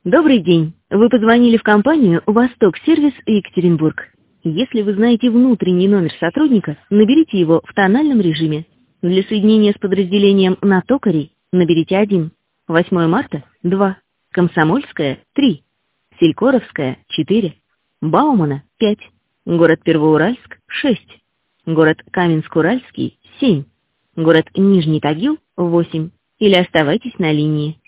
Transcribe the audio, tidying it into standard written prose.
Добрый день. Вы позвонили в компанию «Восток-сервис Екатеринбург». Если вы знаете внутренний номер сотрудника, наберите его в тональном режиме. Для соединения с подразделением на токарей наберите 1. 8 марта– 2. Комсомольская– 3. Селькоровская– 4. Баумана– 5. Город Первоуральск– 6. Город Каменск-Уральский– 7. Город Нижний Тагил– 8. Или оставайтесь на линии.